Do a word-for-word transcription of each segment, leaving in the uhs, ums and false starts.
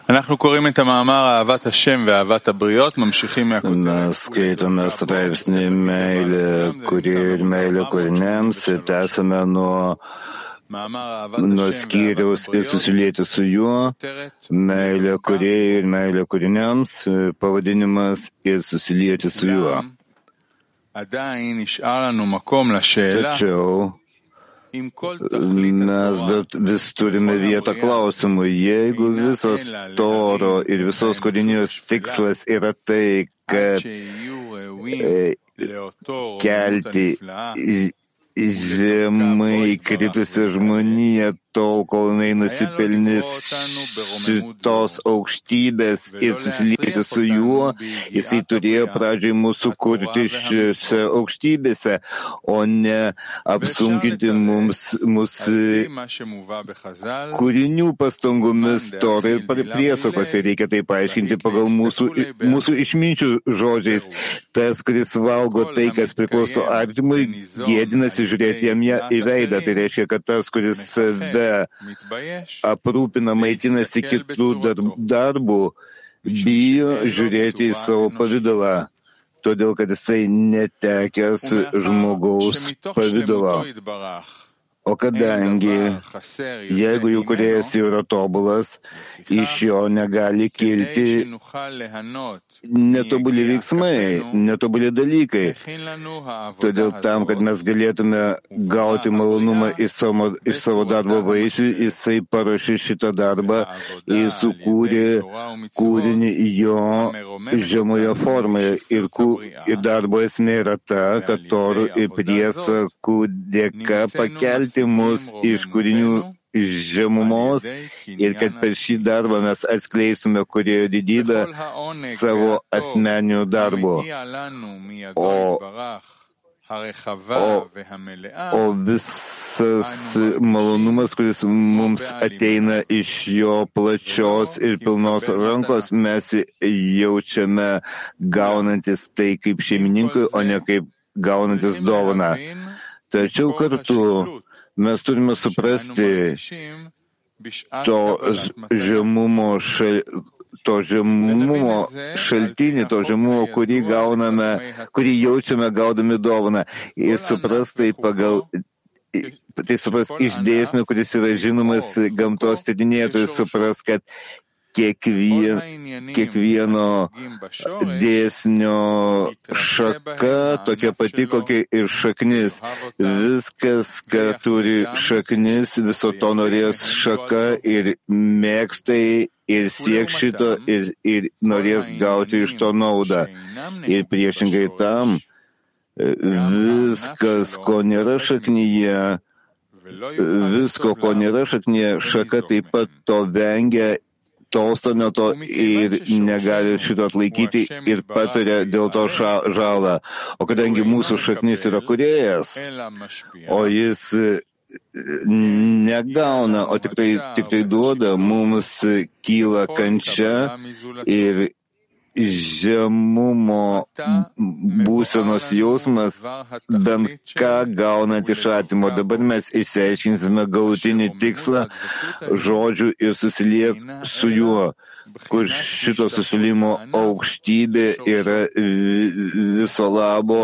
Mes skaitome straipsnį meilė kūrėjui ir meilė kūriniams ir tęsame nuo, nuo skyriaus ir susilieti su juo, meilė kūrėjui ir meilė kūriniams, pavadinimas ir susilieti su juo. Tačiau mes dar vis turime vietą klausimui. Jeigu visas Toro ir visos kūrinijos tikslas yra tai, kad kelti žemai kritusią žmoniją tol, kol jinai nusipelnys šitos aukštybės ir susilieti su juo, jisai turėjo pradžiai mūsų kurti šiose aukštybėse, o ne apsunkinti mums, mūsų kūrinių pastangomis Torai ir priesakose. Reikia tai paaiškinti pagal mūsų, mūsų išminčių žodžiais. Tas, kuris valgo tai, kas priklauso artimui, gėdinasi žiūrėti jam į veidą. Tai reiškia, kad tas, kuris save aprūpina, maitinasi kitų darbų, bijo žiūrėti į savo pavidalą, todėl kad jisai netekęs žmogaus pavidalo. O kadangi, jeigu jų kūrėjas yra tobulas, iš jo negali kilti netobuli veiksmai, netobuli dalykai. Todėl tam, kad mes galėtume gauti malonumą iš savo, iš savo darbo vaisių, jisai paruošė šitą darbą ir sukūrė kūrinį jo žemoje formoje. Ir, ir darbo esmė yra ta, kad Torų ir priesakų dėka pakelti mus iš kūrinių žemumos ir kad per šį darbą mes atskleisime kūrėjo didybę savo asmeninių darbo. O, o, o visas malonumas, kuris mums ateina iš jo plačios ir pilnos rankos, mes jaučiame gaunantis tai kaip šeimininkui, o ne kaip gaunantis dovaną. Tačiau kartu mes turime suprasti to žemumo, šal, to žemumo šaltinį, to žemumo, kurį gauname, kurį jaučiame gaudami dovaną. Ir suprasti pagal, tai supras iš dėsnių, kuris yra žinomas gamtos tyrinėtojų, supras, kad Kiekvien, kiekvieno dėsnio šaka tokia pati, kokia ir šaknis. Viskas, ką turi šaknis, viso to norės šaka ir mėgstai ir sieks šito ir, ir norės gauti iš to naudą. Ir priešingai tam, viskas, ko nėra šaknyje, visko, ko nėra šaknyje, šaka taip pat to vengia, tolsta nuo to ir negali šito atlaikyti ir patiria dėl to žalą. O kadangi mūsų šaknis yra kūrėjas, o jis negauna, o tik tai, tik tai duoda, mums kyla kančia ir žemumo būsenos jausmas, bent ką gaunant iš atimo. Dabar mes išsiaiškinsime galutinį tikslą žodžių ir susiliek su juo, kur šito susilimo aukštybė yra viso labo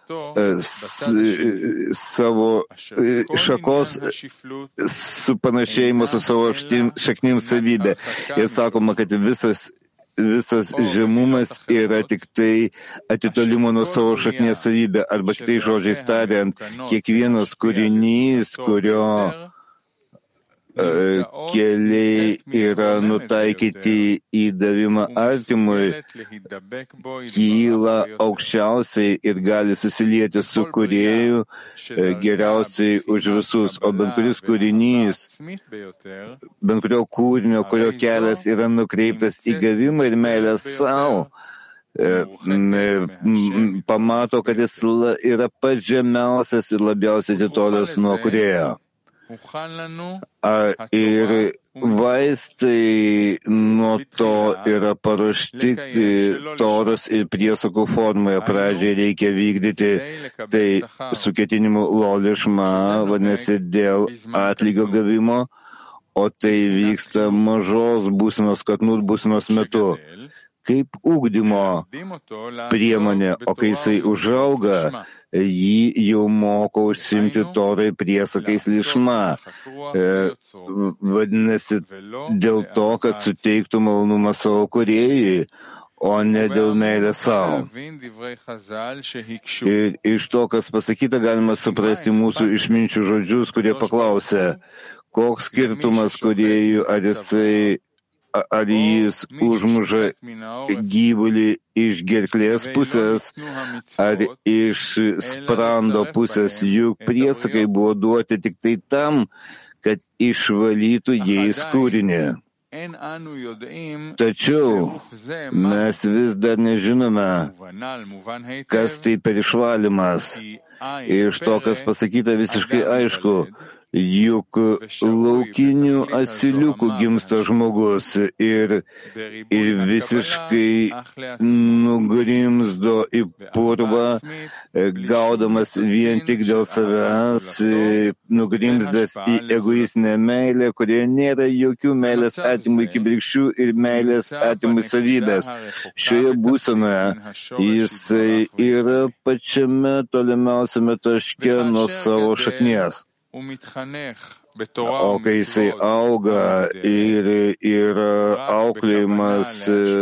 savo šakos supanašėjimo su savo šaknim savybė. Ir sakoma, kad visas Visas žemumas yra tik tai atitolimo nuo savo šaknies savybė, arba kitai žodžiais tariant, kiekvienas kūrinys, kurio keliai yra nutaikyti į davimą artimui, kyla aukščiausiai ir gali susilieti su kūrėju geriausiai už visus. O bent kuris kūrinys, bent kurio kūrinio, kurio kelias yra nukreiptas į gavimą ir meilę savo, pamato, kad jis yra pats žemiausias ir labiausiai atitolęs nuo kūrėjo. Ir vaistai nuo to yra paruošti Toros ir priesakų formoje. Pradžiai reikia vykdyti tai su ketinimu lolišma, vadinasi, dėl atlygio gavimo, o tai vyksta mažos būsenos katnut būsenos metu, kaip ugdymo priemonė, o kai jisai užauga, jį jau moko užsimti torai priesakais lišma. E, vadinasi, dėl to, kad suteiktų malonumą savo kūrėjui, o ne dėl meilės savo. Ir iš to, kas pasakyta, galima suprasti mūsų išminčių žodžius, kurie paklausė, koks skirtumas kūrėjui, ar jisai ar jis užmuža gyvulį iš gerklės pusės, ar iš sprando pusės, juk priesakai buvo duoti tik tai tam, kad išvalytų jais kūrinį. Tačiau mes vis dar nežinome, kas tai per išvalymas. Iš to, kas pasakyta, visiškai aišku, juk laukinių asiliukų gimsta žmogus ir, ir visiškai nugrimzdo į purvą, gaudamas vien tik dėl savęs, nugrimzdas į egoistinę meilę, kurioje nėra jokių meilės atimų kibirkščių ir meilės atimų savybės. Šioje būsenoje jisai yra pačiame tolimiausiame taške nuo savo šaknies. O kai jisai auga ir yra auklėjimas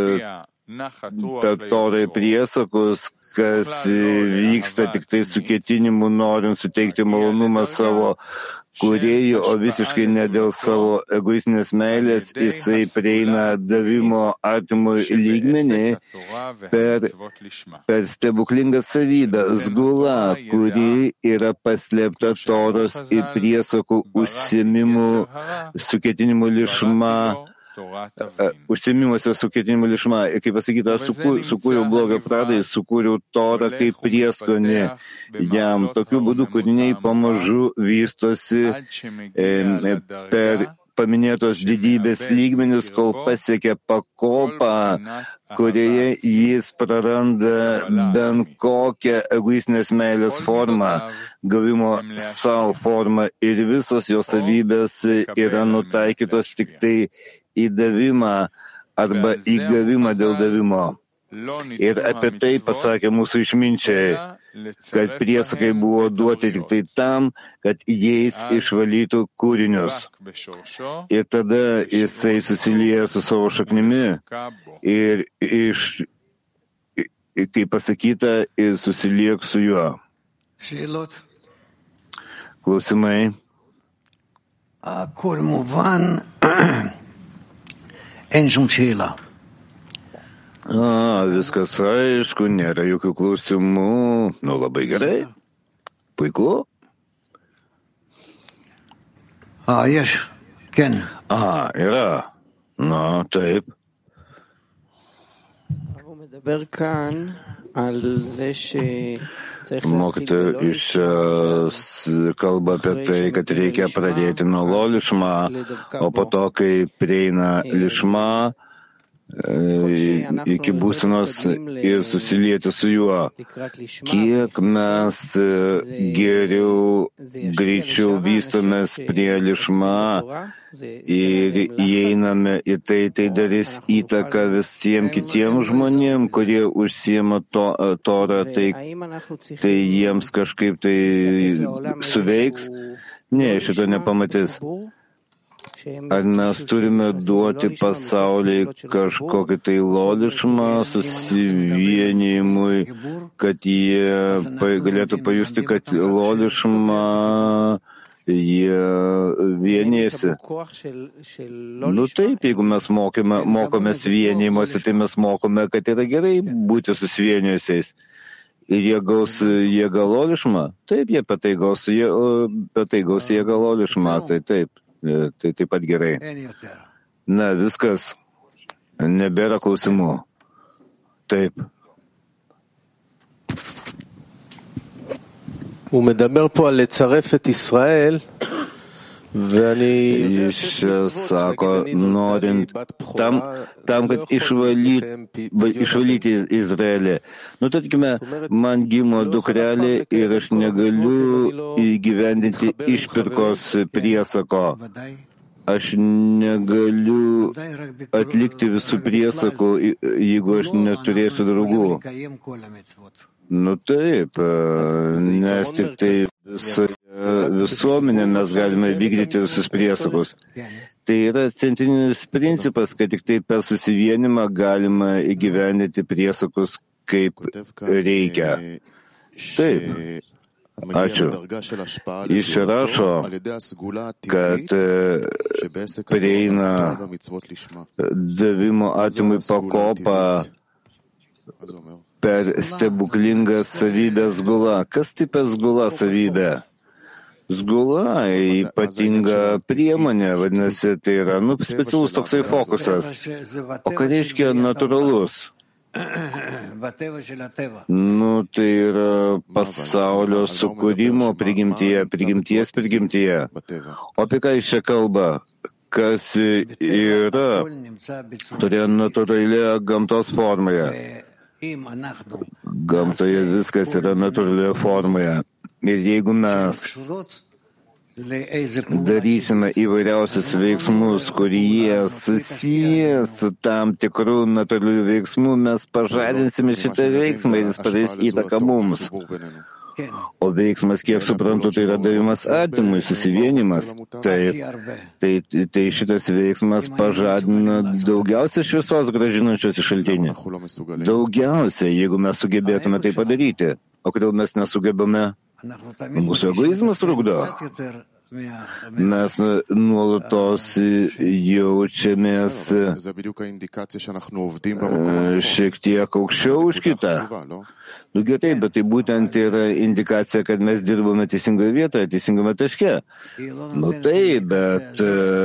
per torai priesakus, kas vyksta tik tai su ketinimu norint suteikti malonumą savo kūrėjui, o visiškai ne dėl savo egoistinės meilės, jisai prieina davimo artimui lygmenį per, per stebuklingą savybę, sgula, kuri yra paslėpta toros ir priesakų užsiėmimų su ketinimu lišma. Užsiėmimuose su ketinimu lišma. Ir kaip pasakyta, aš sukūriau blogą pradą, sukūriau torą kaip prieskonį jam. Tokiu būdu kūriniai pamažu vystosi e, per paminėtos didybės lygmenius, kol pasiekia pakopą, kurioje jis praranda bent kokią egoistinės meilės formą, gavimo savo formą ir visos jo savybės yra nutaikytos tik tai į davimą arba į gavimą dėl davimo. Ir apie tai pasakė mūsų išminčiai, kad priesakai buvo duoti tik tai tam, kad jais išvalytų kūrinius. Ir tada jisai susilieja su savo šaknimi ir iš, kaip pasakyta, ir susiliek su juo. Klausimai. Kol muvan. אין שום שאלה. A, viskas aišku, nėra jokių klausimų. Nu, labai gerai. Puiku. A, יש, כן. A, yra. Nu, taip. הוא מדבר כאן על זה שצריך Mokytoja iš kalba apie tai, kad reikia pradėti nuo lo lišma, o po to, kai prieina lišma iki būsenos ir susilieti su juo. Kiek mes geriau, greičiau vystomės prie lišma ir įeiname į tai, tai darys įtaką visiems kitiems žmonėms, kurie užsiema to, torą, tai, tai jiems kažkaip tai suveiks. Ne, šito nepamatys. Ar mes turime duoti pasauliai kažkokį tai lodišmą susivienijimui, kad jie galėtų pajusti, kad lodišmą jie vienėsi. Nu taip, jeigu mes mokime, mokomės vienijimuose, tai mes mokome, kad yra gerai būti susivienijusiais. Ir jie gaus jėgą lodišmą? Taip, jie patai gaus, jie, patai gaus jėgą lodišmą, tai taip. Tai taip pat gerai. Na, viskas. Nebėra klausimų. Taip. הוא מדבר פה על לצרף את ישראל, ואני יודע Jis sako, norint tam, tam kad išvalyti, išvalyti Izraelį. Nu, tarkime, man gimo dukrelė ir aš negaliu įgyvendinti išpirkos priesako. aš negaliu atlikti visų priesakų, jeigu aš neturėsiu draugų. Nu taip, nes tik tai visoje visuomenė mes galime vykdyti visus priesakus. Tai yra centrinis principas, kad tik tai per susivienimą galima įgyvendinti priesakus kaip reikia. Taip. Ačiū. Jis rašo, kad prieina davimo atimui pakopą per stebuklingą savybę sgula. Kas tai per sgula savybė? Sgula ypatinga priemonė, vadinasi, tai yra nu, specialus toksai fokusas. O ką reiškia natūralus? Nu, tai yra pasaulio sukūrimo prigimtyje, prigimties prigimtyje. O apie ką jis čia kalba? Kas yra toje natūralioje gamtos formoje? Gamtoje viskas yra natūralioje formoje. Ir jeigu mes darysime įvairiausius veiksmus, kurie susiję su tam tikrų natūralių veiksmų, mes pažadinsime šitą veiksmą ir jis padarys įtaką mums. O veiksmas, kiek suprantu, tai yra davimas atimui, susivienimas. Taip, tai, tai šitas veiksmas pažadina daugiausia šviesos grąžinančios į šaltinį. Daugiausia, jeigu mes sugebėtume tai padaryti. O kodėl mes nesugebame? Mūsų egoizmas trukdo. Mes nuolatos jaučiamės šiek tiek aukščiau už kitą. Nu gerai, bet tai būtent yra indikacija, kad mes dirbame teisingoje vietoje, teisingame taške. Nu taip, bet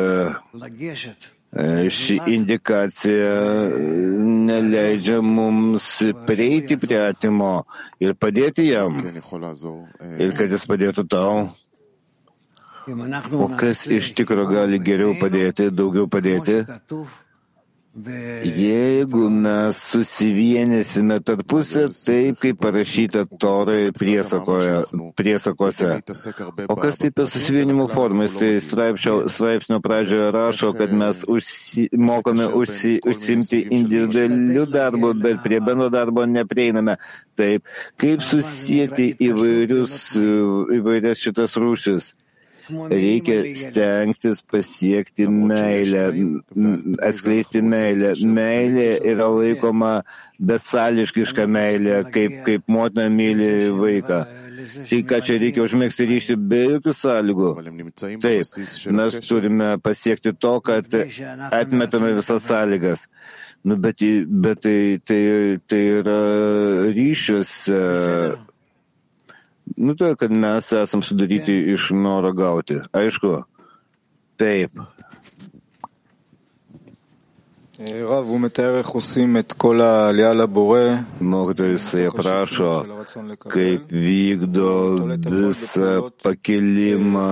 ši indikacija neleidžia mums prieiti prie atimo ir padėti jam. Ir kad jis padėtų tau. O kas iš tikro gali geriau padėti, daugiau padėti? Jeigu mes susivienysime tarpusę, taip kaip parašyta Torai priesakose. O kas tai per susivienimo formą? Jis straipsnio, straipsnio pradžioje rašo, kad mes užsi, mokame užsi, užsimti individualių darbų, bet prie bendro darbo neprieiname. Taip, kaip susijęti įvairius, įvairias šitas rūšis? Reikia stengtis pasiekti meilę, atskleisti meilę. Meilė yra laikoma besąlygiška meilė, kaip, kaip motina myli vaiką. Tai ką čia reikia užmėgsti ryšį be jokių sąlygų. Taip, mes turime pasiekti to, kad atmetame visas sąlygas. Nu, bet, bet tai, tai, tai yra ryšiuose. Nu, tai, kad mes esam sudaryti iš noro gauti. Aišku, taip. Mokytojas aprašo, kaip vykdo visą pakilimą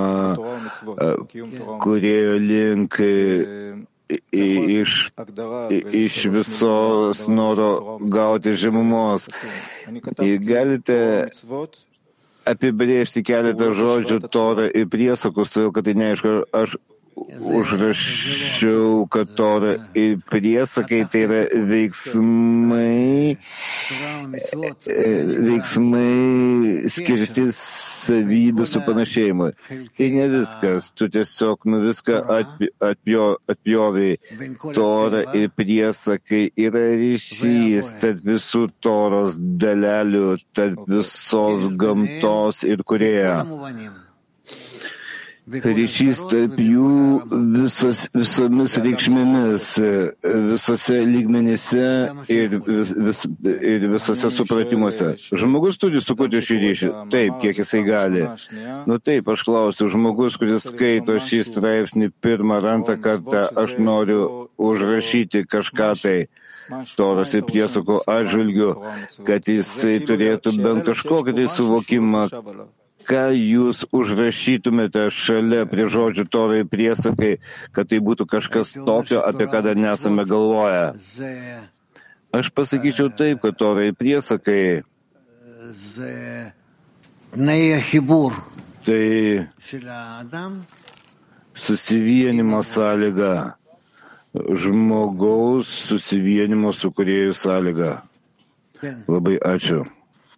kūrėjo link iš, iš visos noro gauti žemumos. Galite apibrėžti keletą žodžių Torą ir priesakus, todėl kad tai neaišku, aš užrašiau, kad Tora ir priesakai tai yra veiksmai, veiksmai skirti savybių supanašėjimui. Tai ne viskas, tu tiesiog nu viską atpjo, atpjoviai. Tora ir priesakai yra ryšys tarp visų Toros dalelių, tarp visos gamtos ir kūrėjo. Ryšys tarp jų visos, visomis reikšmėmis, visose lygmenyse ir, vis, ir visose supratimuose. Žmogus turi sukurti šį ryšį. Taip, kiek jisai gali. Nu taip, aš klausiu, žmogus, kuris skaito šį straipsnį pirmą ar antrą kartą, aš noriu užrašyti kažką tai Toros ir priesakų atžvilgiu, kad jisai turėtų bent kažkokį tai suvokimą, ką jūs užrašytumėte šalia prie žodžių Torai priesakai, kad tai būtų kažkas tokio, apie ką dar nesame galvoję. Aš pasakyčiau taip, kad Torai priesakai tai susivienimo sąlyga, žmogaus susivienimo su Kūrėju sąlyga. Labai ačiū.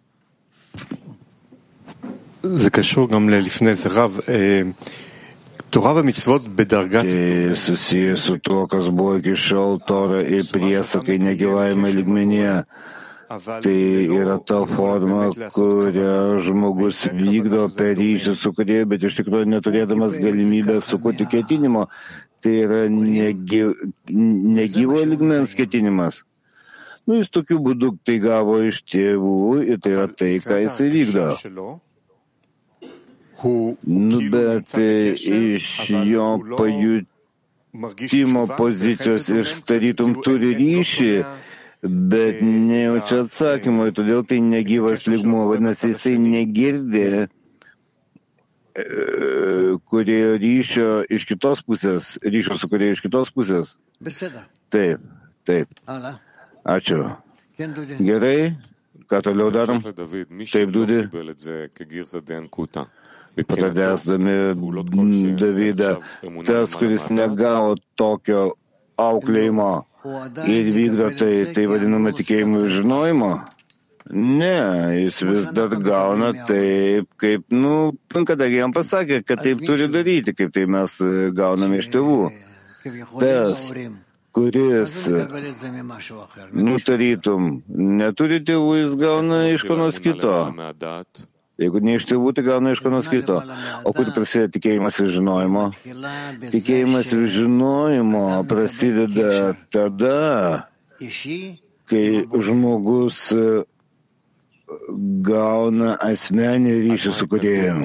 זה קשור גם לפני זה רב, תורה ומצוות בדרגת... Tai susijęs su tuo, kas buvo iki šiol Tora ir priesakai negyvajame lygmenyje. Tai yra ta forma, kurią žmogus vykdo per ryšį su Kūrėju, bet iš tikrųjų neturėdamas galimybę sukurti ketinimo. Tai yra negi, negyvo lygmens ketinimas. Nu, jis tokiu būdu tai gavo iš tėvų ir tai yra tai, ką jis vykdo. Nu, bet iš jo pajutimo pozicijos išstarytum turi ryšį, bet nejaučia atsakymo, ir todėl tai negyvas lygmuo, vadinasi, jisai negirdi Kūrėjo ryšio iš kitos pusės, ryšio su Kūrėju iš kitos pusės. Taip, taip. Ačiū. Gerai, ką toliau darom? Taip, Dudi. Pradėsdami Davidą, tas, kuris negavo tokio auklėjimo ir vykdo tai, tai vadinama tikėjimų ir žinojimo. Ne, jis vis dar gauna taip, kaip, nu, kadangi jam pasakė, kad taip turi daryti, kaip tai mes gauname iš tėvų. Tas, kuris, nutarytum, neturi tėvų, jis gauna iš ko nors kito. Jeigu ne iš tėvų, tai gauna iš ko nors kito. O kur prasideda tikėjimas ir žinojimo? Tikėjimas ir žinojimo prasideda tada, kai žmogus gauna asmenį ryšį su Kūrėju.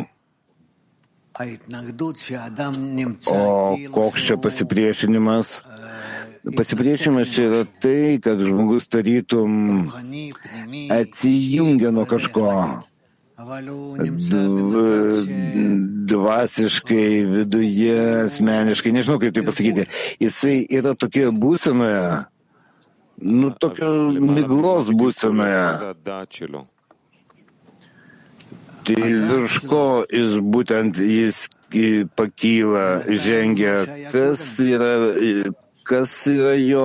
O koks čia pasipriešinimas? Pasipriešinimas čia yra tai, kad žmogus tarytum atsijungia nuo kažko. Dvasiškai, viduje, asmeniškai, nežinau kaip tai pasakyti. Jisai yra tokia būsenoje, nu tokia miglos būsenoje. Tai virš ko jis būtent jis pakyla, žengia, kas yra, kas yra jo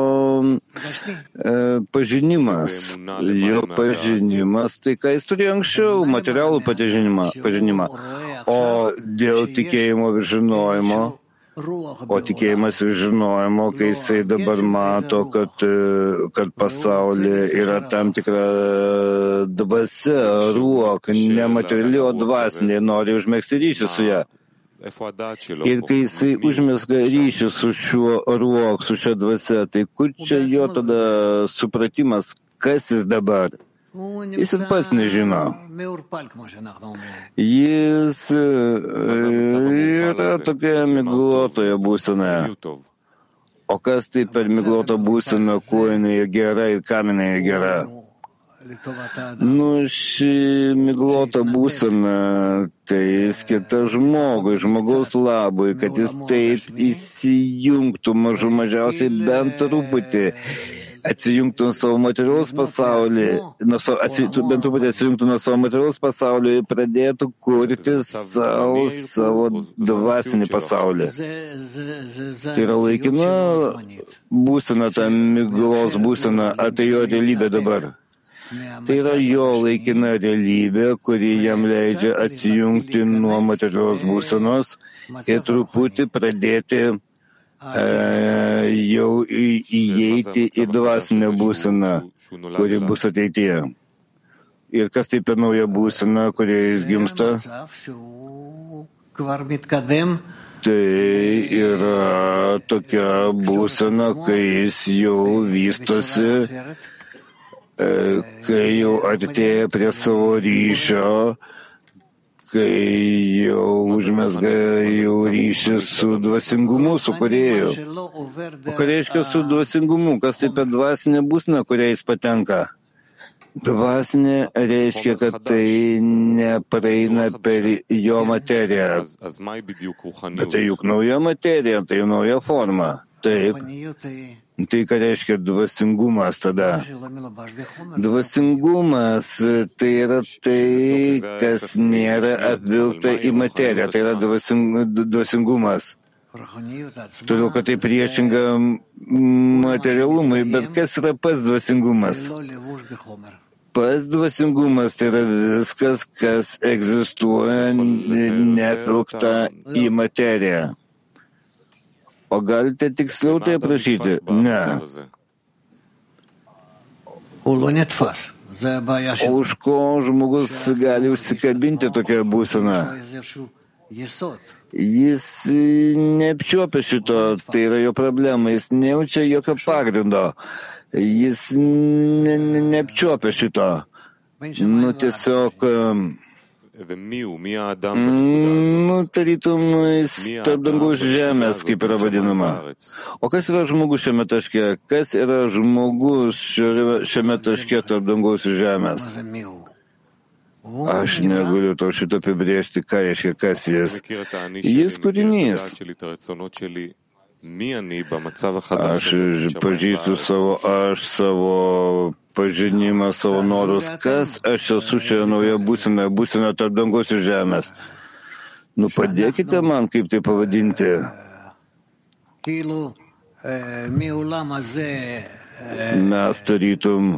e, pažinimas. Jo pažinimas, tai ką jis turėjo anksčiau, materialų pažinimą, pažinimą. O dėl tikėjimo ir žinojimo, o tikėjimas ir žinojimo, kai jisai dabar mato, kad, kad pasaulyje yra tam tikra dvasia, ruok, nemateriali, o dvasinė, nori užmėgsti ryšį su ją. Ir kai jisai užmėgsta ryšį su šiuo ruok, su šia dvasia, tai kur čia jo tada supratimas, kas jis dabar? Jis ir pats nežino. Jis yra tokia miglotoje būsenoje. O kas tai per miglotą būseną, kuo jinai gera ir kam jinai gera? Nu, ši miglota būsena, tai skirta žmogui, žmogaus labui, kad jis taip įsijungtų mažų mažiausiai bent truputį, atsijungtų nuo savo materialaus pasaulį, atsijungtų, bent truputį atsijungtų nuo savo materialaus pasaulį ir pradėtų kurti savo, savo dvasinį pasaulį. Tai yra laikina būsena, ta miglos būsena, ar tai jo realybė dabar? Tai yra jo laikina realybė, kuri jam leidžia atsijungti nuo materialios būsenos ir truputį pradėti e, jau į, įeiti į dvasinę būseną, kuri bus ateityje. Ir kas tai per nauja būsena, kurioje jis gimsta? Tai yra tokia būsena, kai jis jau vystosi, kai jau artėja prie savo ryšio, kai jau užmezga jau ryšį su dvasingumu, su Kūrėju. O ką reiškia su dvasingumu? Kas tai per dvasinę būseną, kurią jis patenka? Dvasinė reiškia, kad tai nepraeina per jo materiją. Bet tai juk nauja materija, tai nauja forma. Taip. Tai ką reiškia dvasingumas tada? Dvasingumas tai yra tai, kas nėra apvilkta į materiją, tai yra dvasing, dvasingumas. Todėl, kad tai priešinga materialumui, bet kas yra pats dvasingumas? Pats dvasingumas tai yra viskas, kas egzistuoja neapvilkta į materiją. O galite tiksliau tai aprašyti? Ne. O už ko žmogus gali užsikabinti tokią būseną? Jis neapčiuopia šito, tai yra jo problema, jis nejaučia jokio pagrindo, jis ne, ne, neapčiuopia šito. Nu tiesiog... Nu, tarytum, jis tarp dangaus žemės, kaip yra vadinama. O kas yra žmogus šiame taške? Kas yra žmogus šiame taške tarp dangaus žemės? Aš negaliu to šito apibrėžti, ką reiškia, kas jis. Jis kūrinys. Aš pažįstu savo aš, savo pažinimą, savo norus. Kas aš esu šioje nauja būsime, būsime tarp dangaus ir žemės? Nu, padėkite man, kaip tai pavadinti. Mes tarytum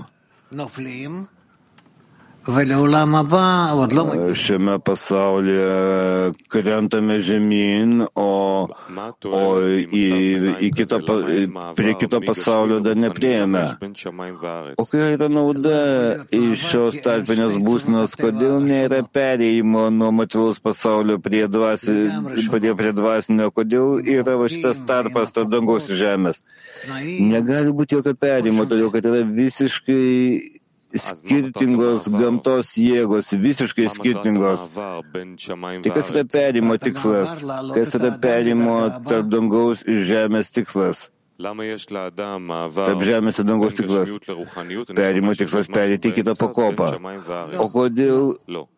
šiame pasaulyje krentame žemyn, o, o į, į kitą, prie kito pasaulio dar nepriejame. O kai yra nauda iš šios tarpinės būsenos, kodėl nėra perėjimo nuo materialaus pasaulio prie, dvasi, prie, prie dvasinio, kodėl yra va šitas tarpas tarp dangaus ir žemės? Negali būti jokio perėjimo, todėl kad yra visiškai skirtingos gamtos jėgos, visiškai skirtingos. Tai kas yra perėjimo tikslas? Kas yra perėjimo tarp dangaus ir žemės tikslas? Tarp žemės ir dangaus tikslas. Perėjimo tikslas perėti į kitą pakopą. O kodėl?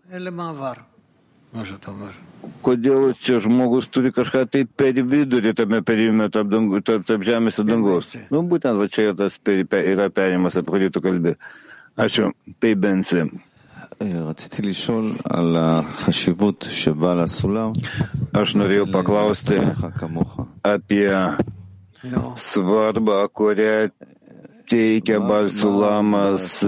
Kodėl čia žmogus turi kažką tai per vidurį tame perėjime tarp, dangu, tarp, tarp žemės ir dangaus? Nu, būtent va čia yra, tas per, yra perėjimas, apie kurį tu kalbi. Ačiū, tai Bensi. Aš norėjau paklausti apie svarbą, kurią teikia Baal Sulamas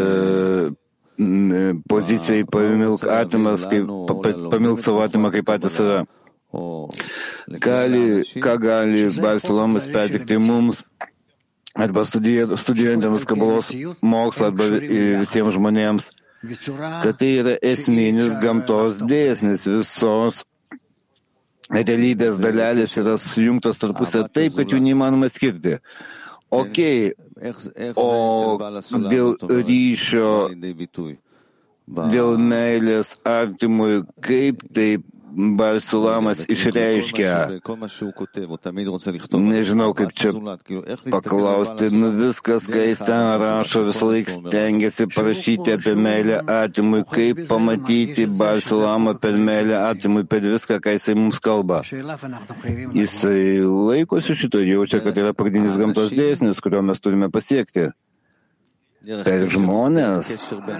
pozicijai pamilk atimas, kaip, pamilk savo atimą kaip patys save. Gali, ką gali Baal Sulamas pertikti mums? Arba studijuojantiems kabalos mokslą, arba visiems žmonėms, kad tai yra esminis gamtos dėsnis, visos realybės dalelės yra sujungtos tarpusavy taip, kad jų neįmanoma skirti. Ok, o dėl ryšio, dėl meilės artimui, kaip taip Baal Sulamas išreiškia, nežinau kaip čia paklausti, nu viskas, kai jis ten rašo, visą laiką stengiasi parašyti apie meilę atimui, kaip pamatyti Baal Sulamą per meilę atimui, per viską, ką jisai mums kalba. Jisai laikosi šito ir jaučia, kad yra pagrindinis gamtos dėsnis, kurio mes turime pasiekti. Per žmonės.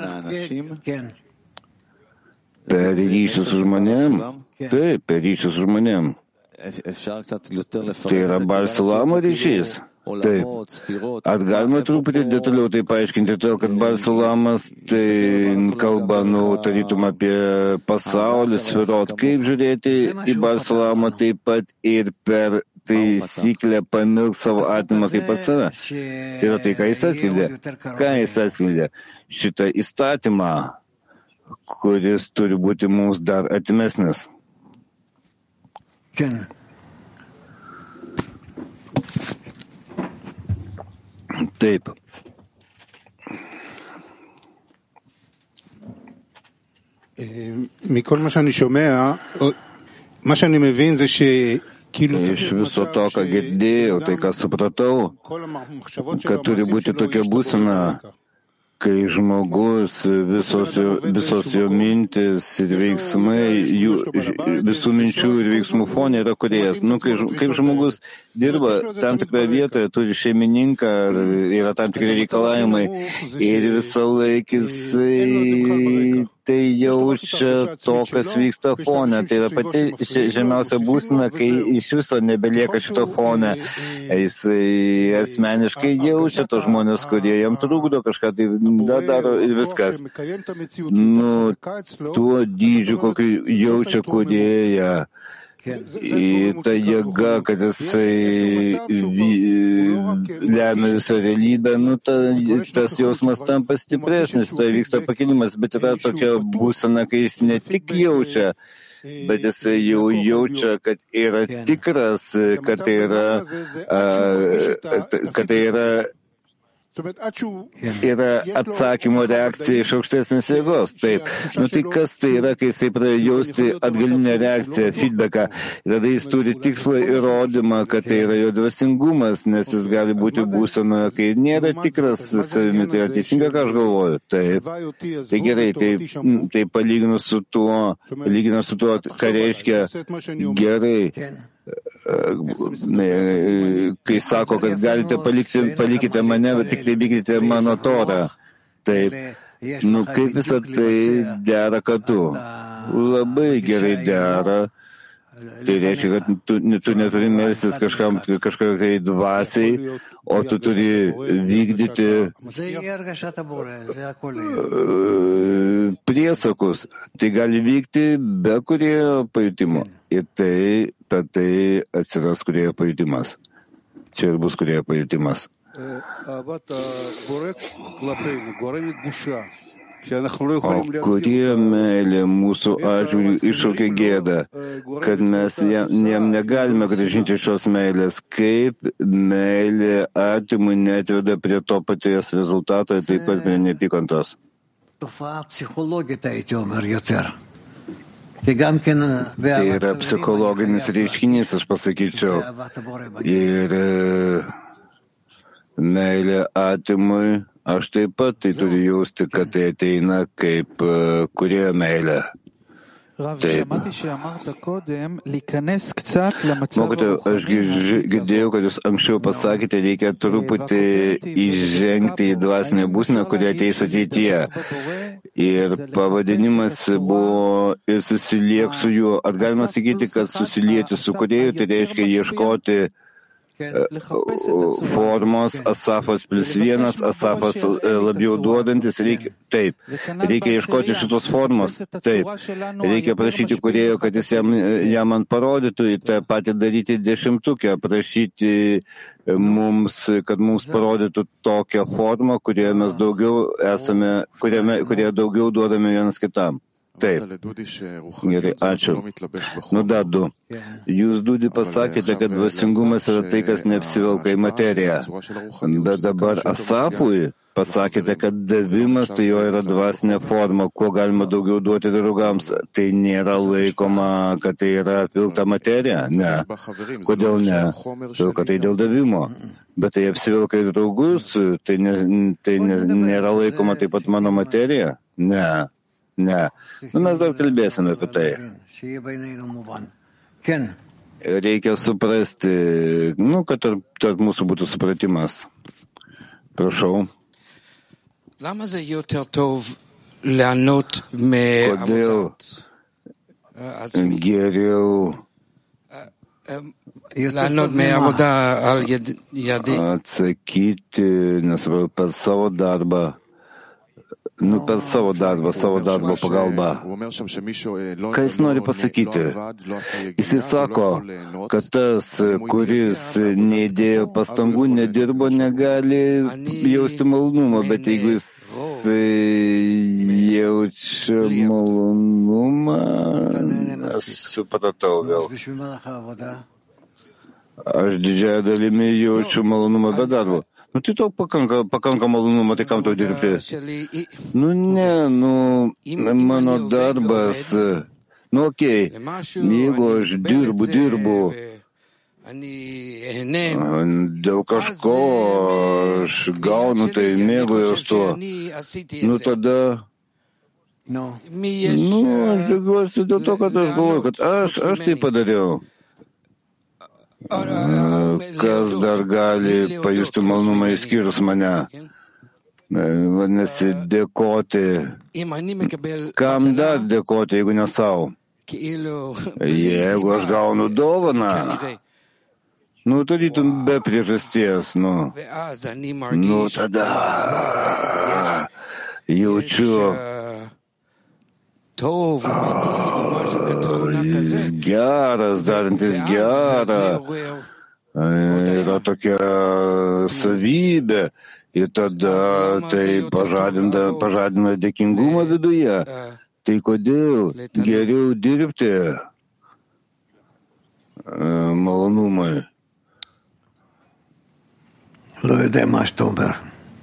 Per ryšius su žmonėm? Taip, per ryšius su žmonėm. Tai yra Baal Sulamo ryšys? Taip. Ar galima truputį detaliau tai paaiškinti, todėl kad Baal Sulamas tai kalba, nu, tarytum apie pasaulį, sferot, kaip žiūrėti į Baal Sulamą taip pat ir per taisyklę pamilk savo atimą kaip pats save. Tai yra tai, ką jis atskleidė. Ką jis atskleidė? Šitą įstatymą, kuris turi būti mums dar artimesnis. Taip. מכל מה שאני שומע, מה שאני מבין זה ש... Iš viso to, ką girdėjau, tai ką supratau, kad turi būti tokia būsena, kai žmogus visos jo, visos jo mintis ir veiksmai, jų, visų minčių ir veiksmų fonė yra kūrėjas. Nu, kai, kaip žmogus dirba tam tikroje vietoje, turi šeimininką, yra tam tikri reikalavimai ir visą laiką jisai tai jaučia to, kas vyksta fone. Tai yra pati žemiausia būsena, kai iš viso nebelieka šito fone. Jisai asmeniškai jaučia tos žmonės, kurie jam trukdo kažką, tai da, daro ir viskas. Nu, tuo dydžiu, kokiu jaučia kūrėja. Ir ta jėga, kad jisai lemia visą realybę, nu, ta, tas jausmas tampa stipresnis, tai vyksta pakilimas, bet yra tokia būsena, kai jis ne tik jaučia, bet jisai jau jaučia, kad yra tikras, kad tai yra, kad tai yra yra atsakymo reakcija iš aukštesnės jėgos. Taip. Nu tai kas tai yra, kai jisai pradėjo jausti atgalinę reakciją, feedbacką. Ir tada jis turi tikslą įrodymą, kad tai yra jo dvasingumas, nes jis gali būti būsenoje, kai nėra tikras savimi. Tai yra teisinga, ką aš galvoju. Taip. Tai gerai, tai, tai palyginus su tuo, palyginus su tuo, ką reiškia gerai. Kai sako, kad galite palikti, palikite mane, bet tik tai vykdyti mano torą. Taip, nu kaip visą tai dera kartu. Labai gerai dera. Tai reiškia, kad tu, tu neturi melstis kažkam, kažkokiai dvasiai, o tu turi vykdyti priesakus. Tai gali vykti be kūrėjo pajutimo. Ir tai, per tai atsiras kūrėjo pajutimas. Čia ir bus kūrėjo pajutimas. O kurie meilė mūsų atžvilgių iššaukia gėdą, kad mes jam, jam negalime grąžinti šios meilės, kaip meilė artimui neatveda prie to paties rezultato ir taip pat prie neapykantos. Tai yra psichologinis reiškinys, aš pasakyčiau. Ir meilė artimui, aš taip pat tai turiu jausti, kad tai ateina kaip uh, kurie meilė. Taip. Mokytojau, aš girdėjau, kad jūs anksčiau pasakėte, reikia truputį įžengti į dvasinę būseną, kurie ateis ateityje. Ir pavadinimas buvo ir susiliek su juo. Ar galima sakyti, kad susilieti su kurėju, tai reiškia ieškoti formos Asafas plus vienas, Asafas labiau duodantis, reikia, taip, reikia ieškoti šitos formos, taip, reikia prašyti kūrėjo, kad jis jam, jam man parodytų, tą patį daryti dešimtukę, prašyti mums, kad mums parodytų tokią formą, kurioje mes daugiau esame, kurioje, kurioje daugiau duodame vienas kitam. Taip. Gerai, ačiū. Nu, dar du. Jūs, Dudi, pasakėte, kad dvasingumas yra tai, kas neapsivelka į materiją. Bet dabar Asafui pasakėte, kad davimas tai jo yra dvasinė forma, kuo galima daugiau duoti draugams. Tai nėra laikoma, kad tai yra pilta materija? Ne. Kodėl ne? Todėl, kad tai dėl davimo. Bet tai apsivelka į draugus, tai, ne, tai ne, nėra laikoma taip pat mano materija? Ne. Ne. Nu, mes dar kalbėsime apie tai. Reikia suprasti, nu, kad tarp, tarp mūsų būtų supratimas. Prašau. Kodėl geriau atsakyti, nesvarbu, per savo darbą, nu, per savo darbą, savo darbo pagalbą. Ką jis nori pasakyti? Jis sako, kad tas, kuris neįdėjo pastangų, nedirbo, negali jausti malonumą, bet jeigu jis jaučia malonumą, aš supratau vėl. Aš didžiąją dalimi jaučiu malonumą be darbo. Nu, tai tau pakanka, pakanka malonumą, tai kam tau dirbti? Nu, ne, nu, mano darbas, nu, okei, okay. Jeigu aš dirbu, dirbu, dėl kažko aš aš gaunu, tai mėgaujuos tuo. Nu tada, No. nu, aš džiaugiuosi dėl to, kad aš galvoju, kad aš, aš tai padariau. Kas dar gali pajusti malonumą išskyrus mane? Vadinasi, dėkoti. Kam dar dėkoti, jeigu ne savo? Jeigu aš gaunu dovaną, nu, tarytum be priežasties, nu, nu, tada jaučiu, jis geras, darantis gerą, yra tokia savybė. Ir tada tai pažadina, pažadina dėkingumą viduje. Tai kodėl geriau dirbti malonumui? לא יודע מה שאתה אומר.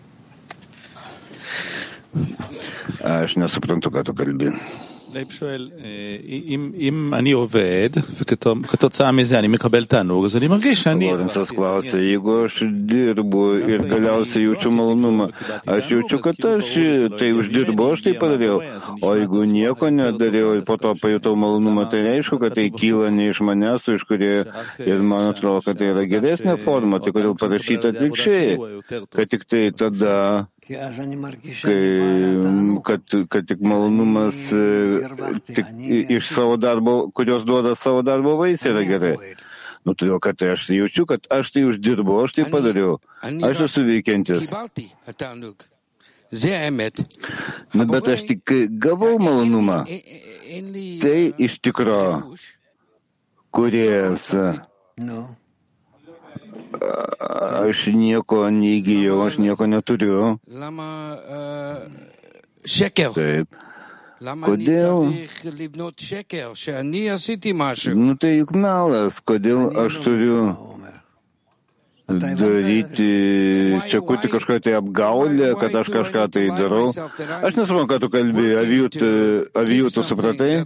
aš nesuprantu, ką tu kalbi. לייב שואל, אם אני עובד, וכתוצאה מזה אני מקבל תענוג, אז אני מרגיש שאני... Lorenzas klausia, jeigu aš dirbu ir galiausiai jaučiu malonumą, aš jaučiu, kad aš tai uždirbu, aš tai padariau. O jeigu nieko nedariau ir po to pajutau malonumą, tai reiškia, kad tai kyla ne iš manęs, o iš kurie ir man atrodo, kad tai yra geresnė forma, tai kodėl parašyta atvirkščiai, kad tik tai tada... Kai, kad, kad tik malonumas tik iš savo darbo, kurios duoda savo darbo vaisiai, yra gerai. Nu, todėl, kad aš jaučiu, kad aš tai uždirbu, aš tai padariau. Aš esu veikiantis. Nu, bet aš tik gavau malonumą. Tai iš tikro kūrėjas. Aš nieko neįgijau, aš nieko neturiu. Taip. Kodėl? Nu tai juk melas, kodėl aš turiu daryti, čia kurti kažką tai apgaulę, kad aš kažką tai darau. Aš nesuprantu, ką tu kalbi, avijų tu supratai?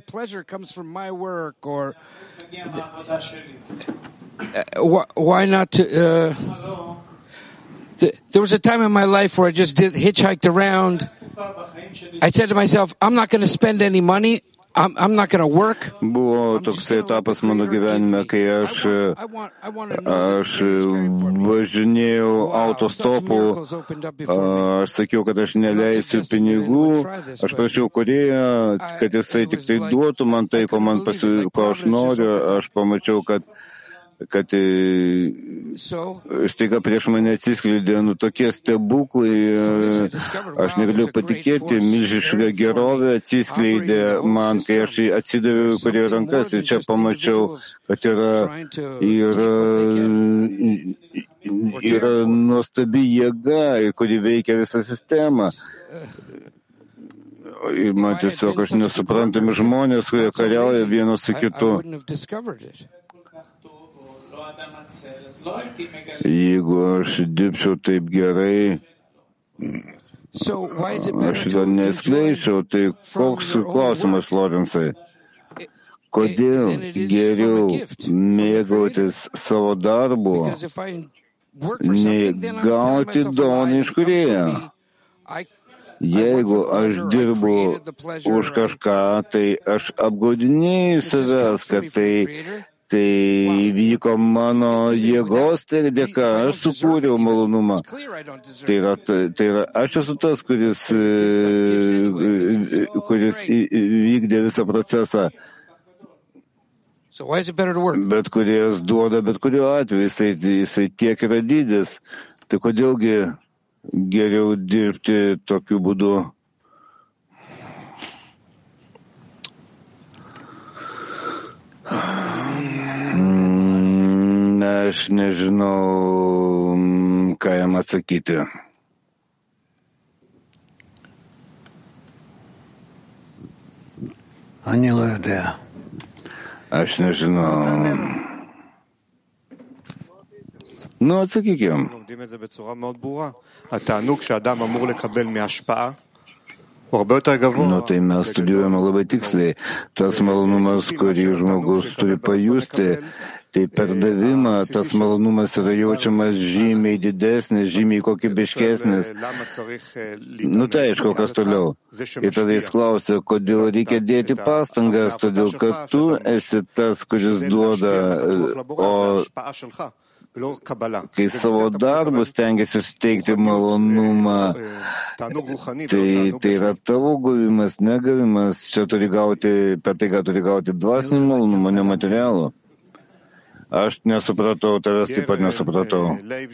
Uh, why not? Uh, th- there was a time in my life where I just did hitchhiked around. I said to myself, I'm not going to spend any money. I'm, I'm not going to work. Buvo toksai etapas mano gyvenime, kai aš, aš važinėjau autostopu, aš sakiau, kad aš neleisiu pinigų, aš prašiau kūrėją, kad jisai tik tai duotų man tai, ko, man pasi, ko aš noriu, aš pamačiau, kad kad staiga prieš mane atsiskleidė, nu, tokie stebuklai, aš negaliu patikėti, milžiška gerovė atsiskleidė man, kai aš atsidaviau kurie rankas ir čia pamačiau, kad yra, yra, yra nuostabi jėga, kuri veikia visą sistemą. Ir man tiesiog aš nesuprantami žmonės, kurie kariauja vienas su kitu. Jeigu aš dirbčiau taip gerai, aš gal neskleičiau, tai koks klausimas, Lorenzai? Kodėl geriau mėgautis savo darbu, nei gauti dovaną iš kūrėjo? Jeigu aš dirbu už kažką, tai aš apgaudinėju savęs, kad tai Tai vyko mano jėgos, tai dėka, aš sukūriau malonumą. Tai yra, tai yra, aš esu tas, kuris, kuris vykdė visą procesą. Bet kuris duoda, bet kuriuo atveju, jisai, jisai tiek yra didis. Tai kodėlgi geriau dirbti tokiu būdu? Aš nežinau, ką jam atsakyti. Aš nežinau. Nu, atsakykim. Nu, tai mes studijuojame labai tiksliai. Tas malonumas, kurį žmogus turi pajusti, Tai perdavimą tas malonumas yra jaučiamas žymiai didesnis, žymiai kokybiškesnis. Nu tai aišku, kas toliau. Ir tada jis klausia, kodėl reikia dėti pastangas, todėl kad tu esi tas, kuris duoda, o kai savo darbus tengiasi suteikti malonumą, tai, tai yra tavo gavimas, negavimas. Čia turi gauti, per tai, ką turi gauti dvasinį malonumą, nematerialų. Aš nesupratau, tavęs taip pat nesupratau.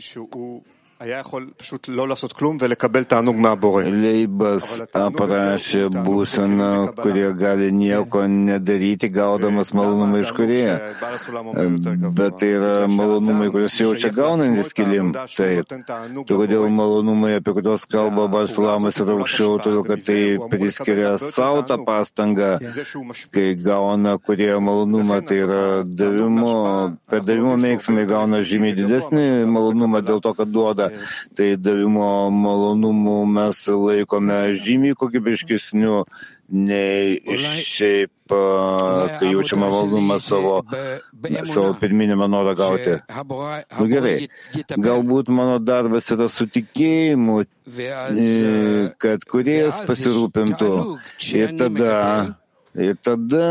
Leibas aprašė būseną, kurie gali nieko nedaryti, gaudamas malonumą iš Kūrėjo. Bet tai yra malonumai, kuriuos jaučia gaunantis kilim. Taip. Todėl malonumai, apie kuriuos kalba Balsulamas, yra aukščiau, todėl kad tai priskiria savo tą pastangą, kai gauna Kūrėjo malonumą, tai yra davimo, per davimo veiksmai gauna žymiai didesnį malonumą dėl to, kad duoda. Tai davimo malonumų mes laikome žymiai kokybiškesnių nei šiaip, kai jaučiame malonumą savo, savo pirminėme norą gauti. Nu gerai, galbūt mano darbas yra su tikėjimu, kad Kūrėjas pasirūpintų. Ir tada, ir tada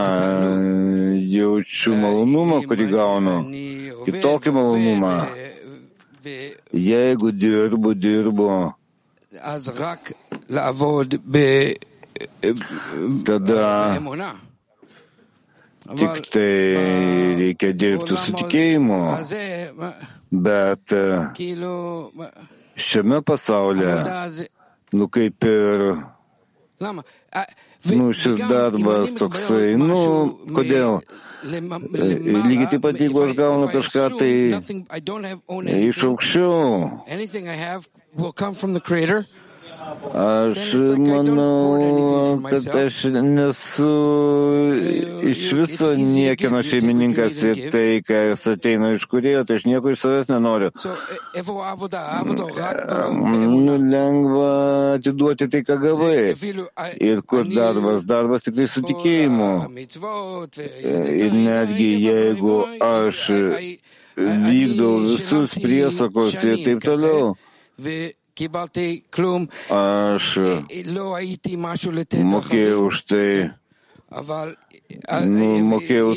jaučiu malonumą, kurį gaunu, kitokį malonumą. Jeigu dirbu, dirbu, tada tik tai reikia dirbti su tikėjimu, bet šiame pasaulyje, nu kaip ir, nu šis darbas toksai, nu kodėl? Lygiai taip pat, jeigu aš gaunu kažką, tai iš aukščiau. Aš manau, kad aš nesu iš viso niekino šeimininkas ir tai, kas ateina iš Kūrėjo, tai aš nieko iš savęs nenoriu. Nu, lengva atiduoti tai, ką gavai. Ir kur darbas? Darbas tik tai su tikėjimu. Ir netgi jeigu aš vykdau visus priesakos ir taip toliau, aš mokėjau už tai, nu, mokėjau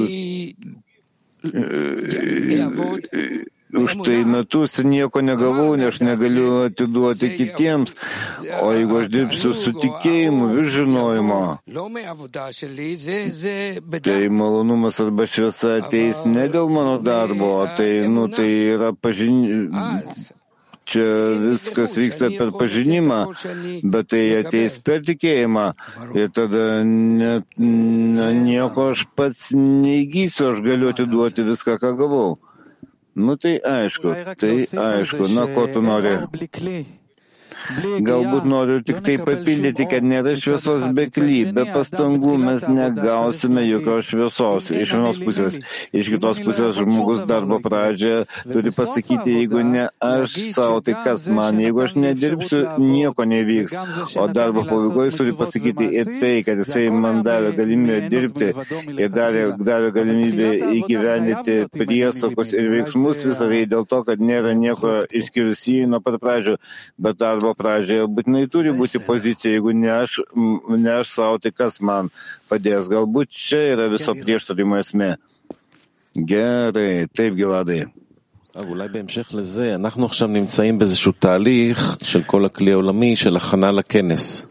už tai metus ir nieko negavau, nes aš negaliu atiduoti kitiems. O jeigu aš dirbsiu su tikėjimu, vis žinojimo, tai malonumas arba šviesa ateis ne dėl mano darbo, tai, nu, tai yra pažinimas. Čia viskas vyksta per pažinimą, bet tai ateis per tikėjimą. Ir tada net, ne, nieko aš pats neįgysiu, aš galiu atiduoti viską, ką gavau. Nu tai aišku, tai aišku, na ko tu nori? Galbūt noriu tik tai papildyti, kad nėra šviesos be kly, be pastangų mes negausime jokios šviesos. Iš vienos pusės, iš kitos pusės žmogus darbo pradžioje turi pasakyti, jeigu ne aš savo, tai kas man, jeigu aš nedirbsiu, nieko nevyks. O darbo pabaigoje turi pasakyti ir tai, kad jisai man davė galimybę dirbti ir davė, davė galimybę įgyvendinti priesakus ir veiksmus visą tai dėl to, kad nėra nieko išskyrus jį nuo pat pradžio, bet darbo pradžioje būtinai turi būti pozicija, jeigu ne aš, ne aš savo, tai kas man padės. Galbūt čia yra viso prieštarimo esmė. Gerai, taip Giladai. אולי בהמשך לזה, אנחנו עכשיו נמצאים באיזשהו תהליך של כל הכלי העולמי של הכנה לכנס.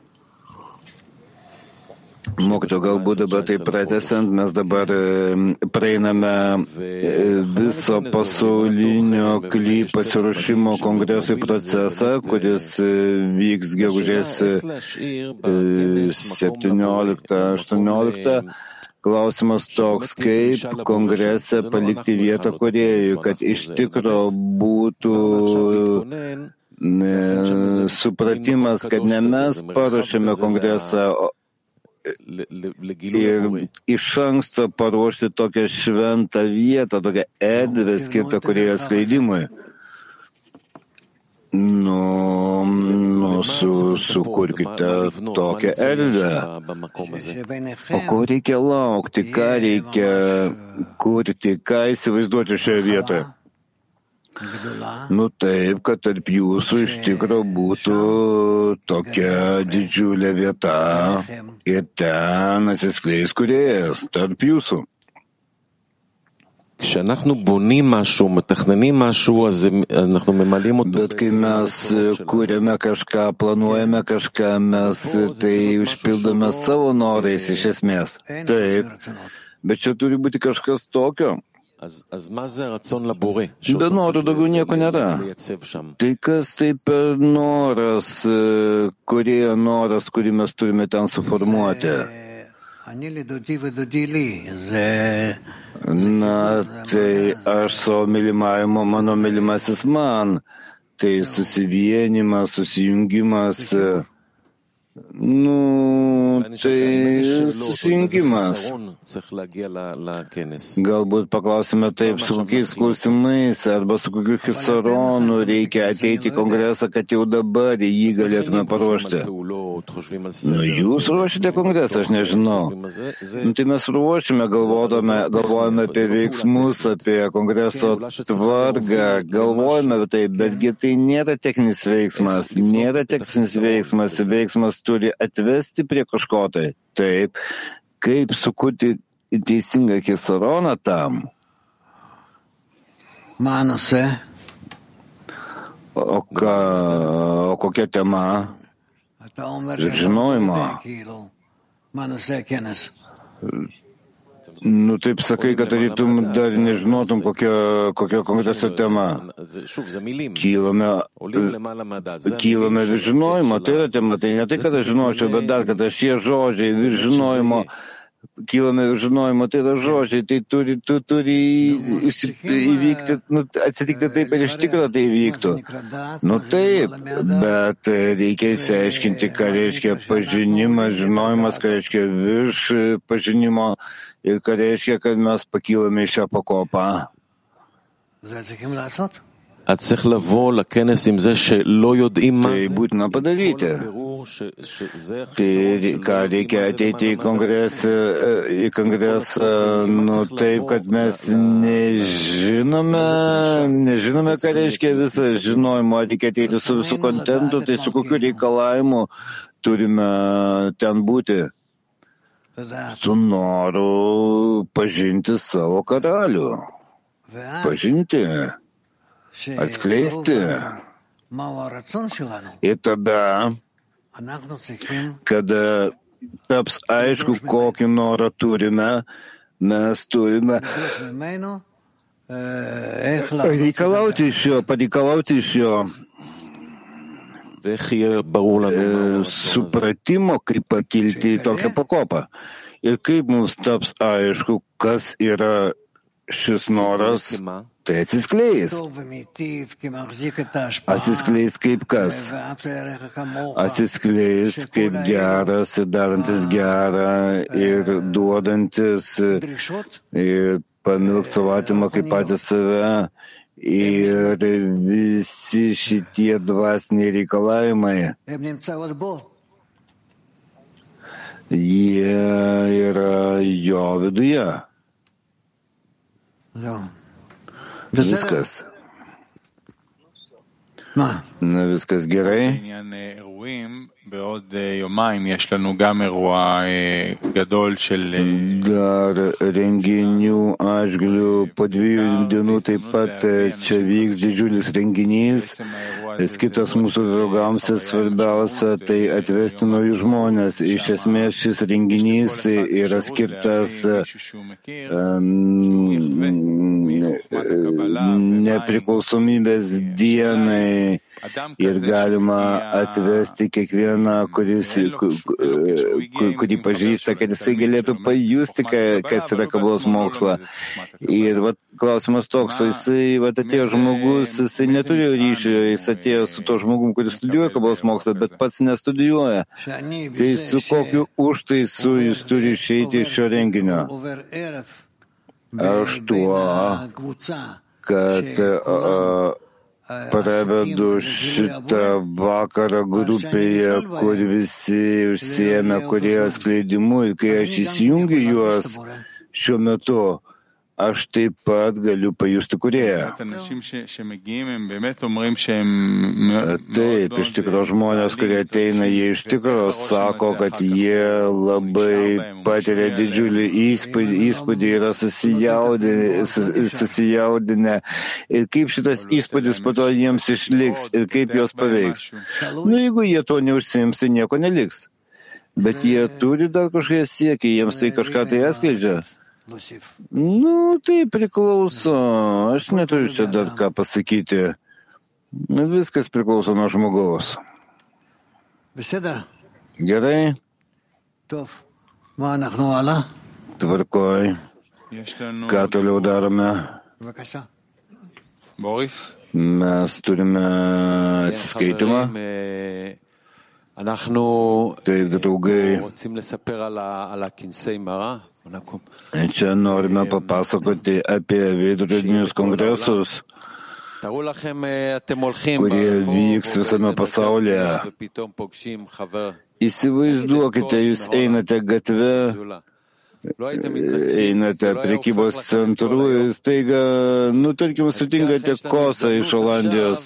Mokytojo, galbūt dabar tai pratęsiant, mes dabar praeiname viso pasaulinio kly pasiruošimo kongresui procesą, kuris vyks gegužės septynioliktą aštuonioliktą. Klausimas toks, kaip kongrese palikti vietą Kūrėjui, kad iš tikro būtų supratimas, kad ne mes paruošėme kongresą, ir iš anksto paruošti tokią šventą vietą, tokią erdvę skirtą Kūrėjo skleidimui. Nu, nu, jūsų sukurkite tokią erdvę. O ko reikia laukti, ką reikia kurti, ką įsivaizduoti šioje vietoje? Nu taip, kad tarp jūsų iš tikro būtų tokia didžiulė vieta ir ten atsiskleis kūrėjas tarp jūsų. Bet kai mes kūrėme kažką, planuojame kažką, mes tai užpildome savo norais iš esmės. Taip, bet čia turi būti kažkas tokio. Be norų daugiau nieko nėra. Tai kas tai per noras, kurie noras, kurį mes turime ten suformuoti? Na, tai aš savo mylimavimo, mano mylimasis man. Tai susivienimas, susijungimas. Nu, tai susijungimas. Galbūt paklausime taip, su kokiais klausimais arba su kokiu hisaronu reikia ateiti į kongresą, kad jau dabar jį galėtume paruošti. Nu, jūs ruošite kongresą, aš nežinau. Nu, tai mes ruošime, galvodame, galvojame apie veiksmus, apie kongreso tvarką, galvojame apie tai, betgi tai nėra techninis veiksmas, nėra techninis veiksmas, veiksmas turi atvesti prie kažko tai. Taip, kaip sukurti teisingą hisaroną tam? Manose. O, ką, o kokia tema? Žinojimo. Nu, taip sakai, kad tarytum dar nežinotum, kokia, kokia kongreso tema. Kylame, kylame virš žinojimo, tai yra tema, tai ne tai, kad aš žinočiau, bet dar, kad šie žodžiai virš žinojimo, kylame virš žinojimo, tai yra žodžiai, tai turi, tu turi įvykti, nu, atsitikti taip ir iš tikrųjų tai įvyktų. Nu taip, bet reikia įsiaiškinti, ką reiškia pažinimas, žinojimas, ką reiškia virš pažinimo. Ir ką reiškia, kad mes pakylame į šią pakopą. Tai būtina padaryti. Tai ką reikia ateiti į kongresą, į kongresą, nu taip, kad mes nežinome, nežinome, ką reiškia visą žinojimo, reikia ateiti su visų kontentu, tai su kokiu reikalavimu turime ten būti. Su noru pažinti savo karalių, pažinti, atskleisti. Ir tada, kada taps aišku, kokį norą turime, mes turime reikalauti iš jo, pareikalauti iš jo supratimo, kaip pakilti į tokią pakopą. Ir kaip mums taps aišku, kas yra šis noras, tai atsiskleis. Atsiskleis kaip kas. Atsiskleis kaip geras ir darantis gerą ir duodantis ir pamilk savo atimą kaip patys save. Ir visi šitie dvasiniai reikalavimai, jie yra jo viduje. Viskas. Na, viskas gerai. Dar renginių atžvilgių po dviejų dienų taip pat čia vyks didžiulis renginys. Kitas mūsų draugams svarbiausia tai atvesti naujus žmonės. Iš esmės šis renginys yra skirtas um, nepriklausomybės dienai. Ir galima atvesti kiekvieną, kuris, kurį pažįsta, kad jisai galėtų pajusti, kas yra kabalos moksla. Ir vat, klausimas toks, jisai vat, atėjo žmogus, jisai neturi ryšio, jis atėjo su to žmogum, kuris studijuoja kabalos mokslą, bet pats nestudijuoja. Tai su kokiu užtaisu jis turi išeiti iš šio renginio? Aš tuo, kad... Uh, pravedu šitą vakarą grupėje, kur visi užsiėmė Korėjos skleidimu ir kai aš įsijungiu juos šiuo metu, aš taip pat galiu pajusti Korėją. Taip, iš tikrųjų žmonės, kurie ateina, jie iš tikrųjų sako, kad jie labai patiria didžiulį įspūdį, įspūdį yra susijaudinę, susijaudinę ir kaip šitas įspūdis po to jiems išliks ir kaip juos paveiks. Nu, jeigu jie to neužsiims, tai nieko neliks. Bet jie turi dar kažkokie siekiai, jiems tai kažką tai atskleidžia. Nu, tai priklauso, aš neturiu čia dar ką pasakyti. Viskas priklauso nuo žmogaus. Gerai? Tvarkoj. Ką toliau darome? Mes turime atsiskaitimą. Tai draugai. Čia norime papasakoti apie veidrodinius kongresus, kurie vyks visame pasaulyje. Įsivaizduokite, jūs einate gatve, einate prekybos centru ir staiga, nu, tarkim, sutinkate Kosą iš Olandijos.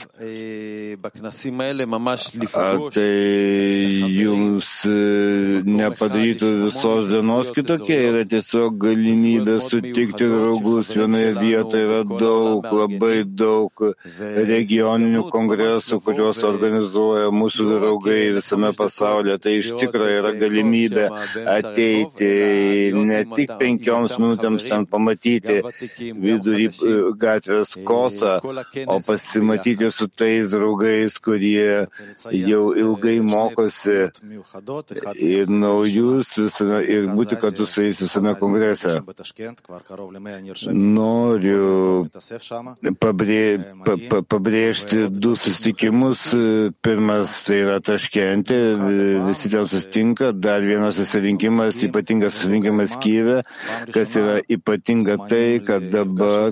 Ar tai jums nepadarytų visos dienos kitokia, yra tiesiog galimybė sutikti draugus. Vienoje vietoje yra daug, labai daug regioninių kongresų, kuriuos organizuoja mūsų draugai visame pasaulyje. Tai iš tikrųjų yra galimybė ateiti ne tik penkioms minutėms ten pamatyti vidurį gatvės Kosą, o pasimatyti su tais draugais, kurie jau ilgai mokosi ir naujus visame, ir būti kartu su jais visame kongrese. Noriu pabrė, pa, pa, pabrėžti du susitikimus. Pirmas tai yra Taškente, visi ten susitinka, dar vienas susirinkimas, ypatingas susirinkimas Kijeve, kas yra ypatinga tai, kad dabar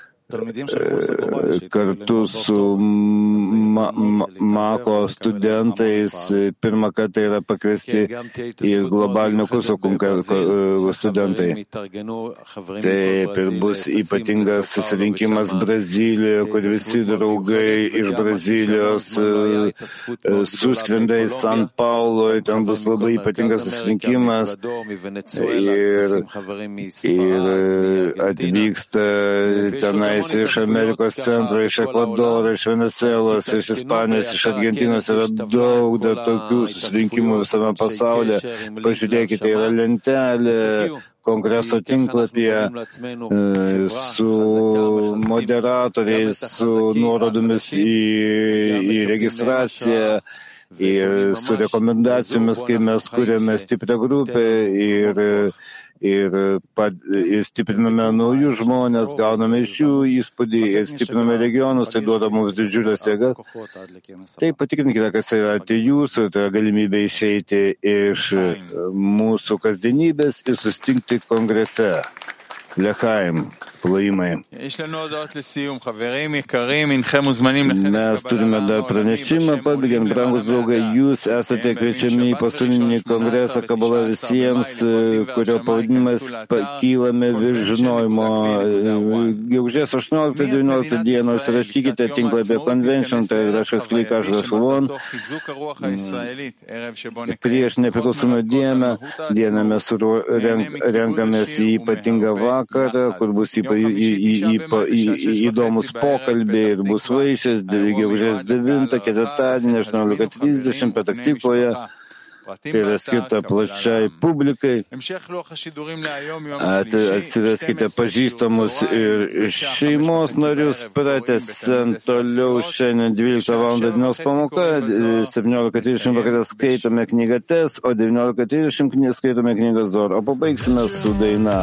kartu su ma, ma, Mako studentais pirmą kartą yra pakviesti į globalinio kurso studentai. Taip, ir bus ypatingas susirinkimas Brazilijoje, kur visi draugai iš Brazilijos suskrenda į San Paulo, ten bus labai ypatingas susirinkimas ir, ir atvyksta tenai iš Amerikos centro, iš Ekvadoro, iš Venezuelos, iš Ispanijos, iš Argentinos yra daug dar tokių susirinkimų visame pasaulyje. Pažiūrėkite, yra lentelė kongreso tinklapyje su moderatoriais, su nuorodomis į, į registraciją ir su rekomendacijomis, kai mes kuriame stiprią grupę ir Ir, ir stipriname naujus žmonės, gauname iš jų įspūdį ir stipriname regionus, tai duoda mums didžiulės jėgas. Tai patikrinkite, kas yra tai jūsų, tai galimybė išeiti iš mūsų kasdienybės ir susitinkti kongrese. Lechaim, plojimai. Mes turime dar pranešimą, pabaigiant, brangus draugai, jūs esate kviečiami į pasaulinį kongresą Kabala visiems, kurio pavadinimas Pakylame virš žinojimo. Gegužės aštuonioliktą devynioliktą dieną užsirašykite tinklapį Convention, tai raškas klikas žašalon. Prieš nepriklausomą dieną, dieną mes renkamės į ypatingą vakarą, kur bus įpa, į, į, į, į, įdomus pokalbiai ir bus vaišės, gegužės devintą, ketvirtadienį, aštuoniolika trisdešimt, Petaktikoje. Tai yra skirta plačiai publikai. Atsiveskite pažįstamus ir šeimos narius, pratęsiant toliau šiandien dvyliktą valandą dienos pamoka, septyniolika trisdešimt vakare skaitome knygą Tes, o devyniolika trisdešimt skaitome knygą Zor, o pabaigsime su daina.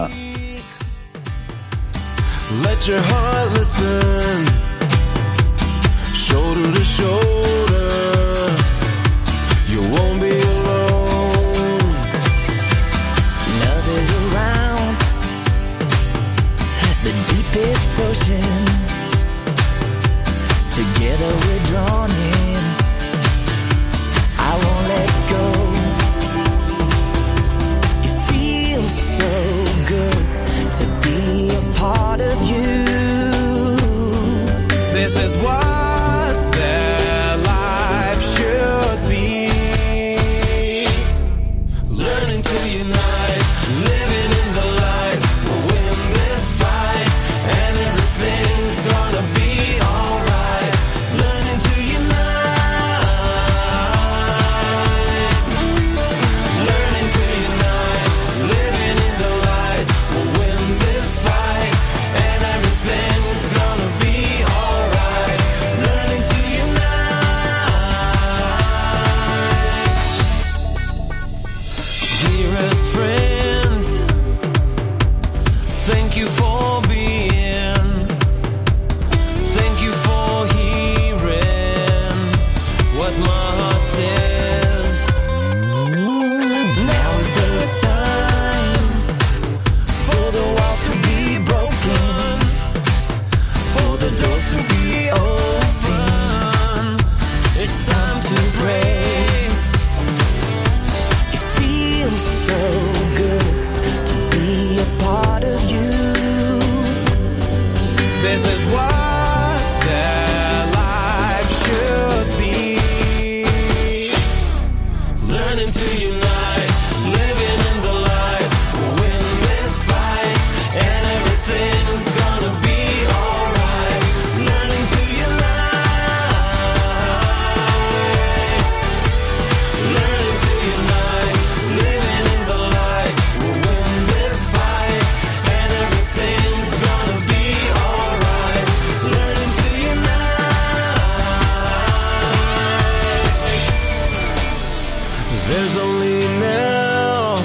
Let your heart listen, shoulder to shoulder, you won't be alone. Love is around the deepest ocean, together There's only now,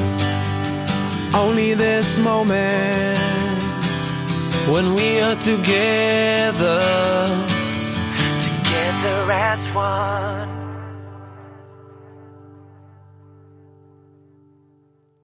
only this moment when we are together, together as one.